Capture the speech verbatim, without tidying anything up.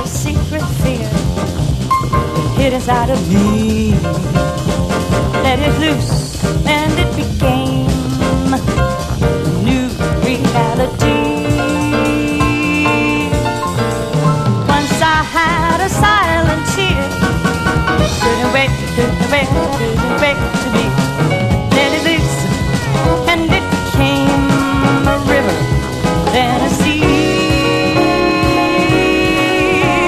secret fear hid inside of me. Let it loose and it became